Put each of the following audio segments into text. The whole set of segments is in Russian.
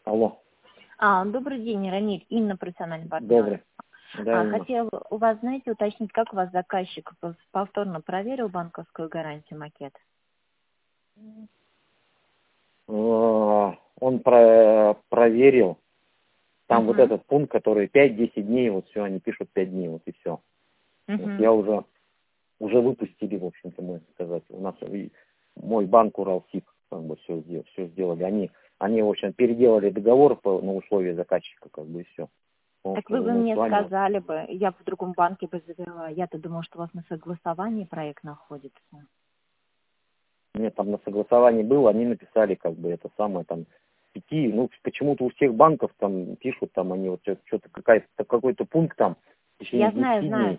Алло. Добрый день, Рамиль, Инна, профессиональный партнер. Добрый. Да, Инна. Хотела у вас, знаете, уточнить, как у вас заказчик повторно проверил банковскую гарантию макет? Он проверил. Там вот этот пункт, который 5-10 дней, вот все, они пишут 5 дней, вот и все. Вот я уже выпустили, в общем-то, можно сказать. У нас мой банк Уралсиб как бы все сделали. Они, в общем, переделали договор на условия заказчика, как бы, и все. Так вы бы мне сказали бы, я в другом банке бы завела. Я-то думала, что у вас на согласовании проект находится. Нет, там на согласовании было, они написали, как бы, это самое, там, 5, ну, почему-то у всех банков там пишут, там, они вот что-то какой-то пункт там, в течение 10 дней.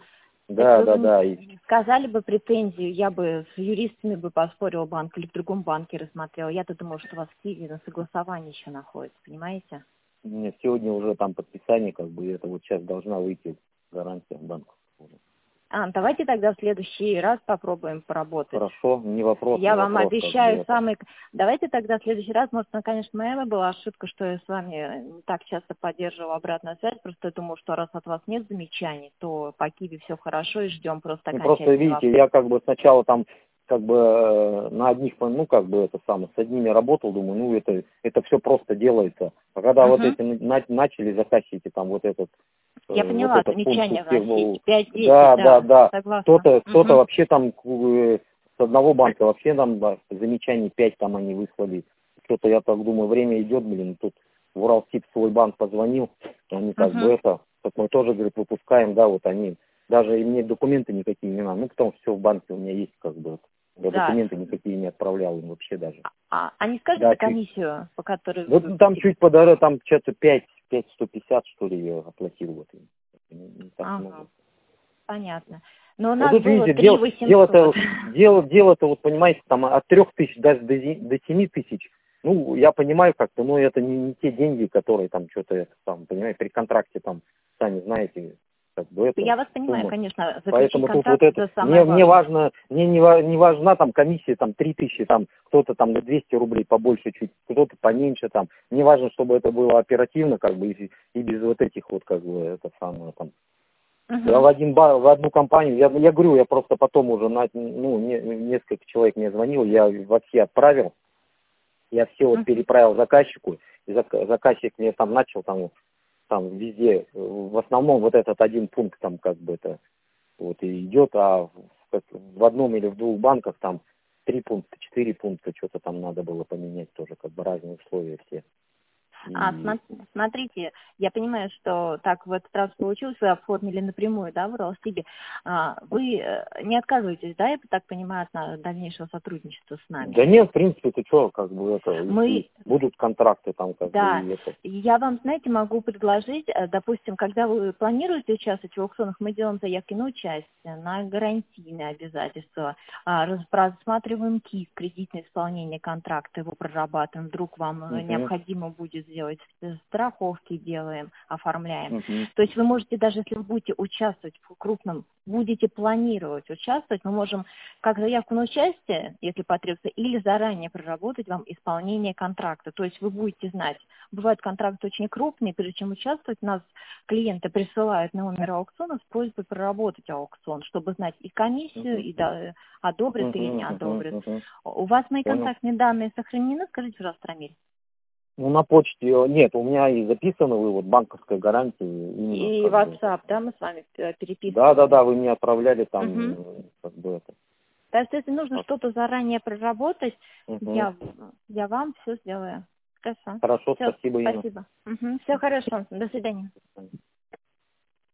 Да. Сказали бы претензию, я бы с юристами бы поспорила банк или в другом банке рассмотрела. Я-то думала, что у вас в Киеве на согласовании еще находится, понимаете? Нет, сегодня уже там подписание, как бы, это вот сейчас должна выйти гарантия банка. Давайте тогда в следующий раз попробуем поработать. Хорошо, не вопрос. Я вам обещаю Давайте тогда в следующий раз, может, конечно, моя была ошибка, что я с вами не так часто поддерживала обратную связь, просто я думаю, что раз от вас нет замечаний, то по Киеве все хорошо и ждем просто окончательного. Просто видите, я как бы сначала там как бы на одних, ну как бы это самое, с одними работал, думаю, ну это все просто делается. А когда вот эти начали заказчики там вот этот. Я поняла, вот замечания вносить. 5-10, да. Согласна. Кто-то вообще там с одного банка вообще там замечаний 5 там они выслали. Что-то я так думаю, время идет, тут в Уралсиб свой банк позвонил, они как бы так мы тоже, говорит, выпускаем, да, вот они, даже и мне документы никакие не надо, потому что все в банке у меня есть, как бы, я документы никакие не отправлял им вообще даже. А не скажете комиссию, по которой... Вот там чуть подороже, там что-то 5-150, что ли, я оплатил. Вот. Не так много. Понятно. Но у нас вот было видите, 3800. дело-то, вот понимаете, там от 3000 даже до 7000. Ну, я понимаю как-то, но это не те деньги, которые там что-то, там, понимаете, при контракте там, сами знаете, как бы это. Я вас понимаю, конечно, заключить Поэтому контракт тут вот это самое важно. Мне не важна там комиссия, там 3000, там кто-то там на 200 рублей побольше чуть, кто-то поменьше там. Мне важно, чтобы это было оперативно, как бы, и без вот этих вот, как бы, это самое там. Я в одну компанию, я говорю, я просто потом уже, несколько человек мне звонил, я во все отправил, я все вот переправил заказчику, и заказчик мне там начал там везде, в основном вот этот один пункт там как бы это вот и идет, а в одном или в двух банках там 3 пункта, 4 пункта, что-то там надо было поменять тоже, как бы разные условия все. Смотрите, я понимаю, что так в этот раз получилось, вы оформили напрямую, да, в Уралсибе. Вы не отказываетесь, да, я так понимаю, от дальнейшего сотрудничества с нами? Да нет, в принципе, ты что, как бы это, будут контракты там, как бы, и это. Я вам, знаете, могу предложить, допустим, когда вы планируете участвовать в аукционах, мы делаем заявки на участие, на гарантийные обязательства, рассматриваем КИК, кредитное исполнение контракта, его прорабатываем, вдруг вам необходимо будет сделать страховки, делаем, оформляем. То есть вы можете, даже если вы будете участвовать в крупном, будете планировать участвовать, мы можем как заявку на участие, если потребуется, или заранее проработать вам исполнение контракта. То есть вы будете знать, бывают контракты очень крупные, прежде чем участвовать, у нас клиенты присылают номер аукциона с просьбой проработать аукцион, чтобы знать и комиссию, и одобрят или не одобрят. У вас мои контактные данные сохранены? Скажите, пожалуйста, Рамиль. Ну, на почте нет, у меня и записаны вывод банковской гарантии. И WhatsApp, да, мы с вами переписываем? Да, вы мне отправляли там, как бы это. То есть, если нужно что-то заранее проработать, я вам все сделаю. Хорошо. Хорошо, спасибо, Инна. Спасибо. Все хорошо, до свидания.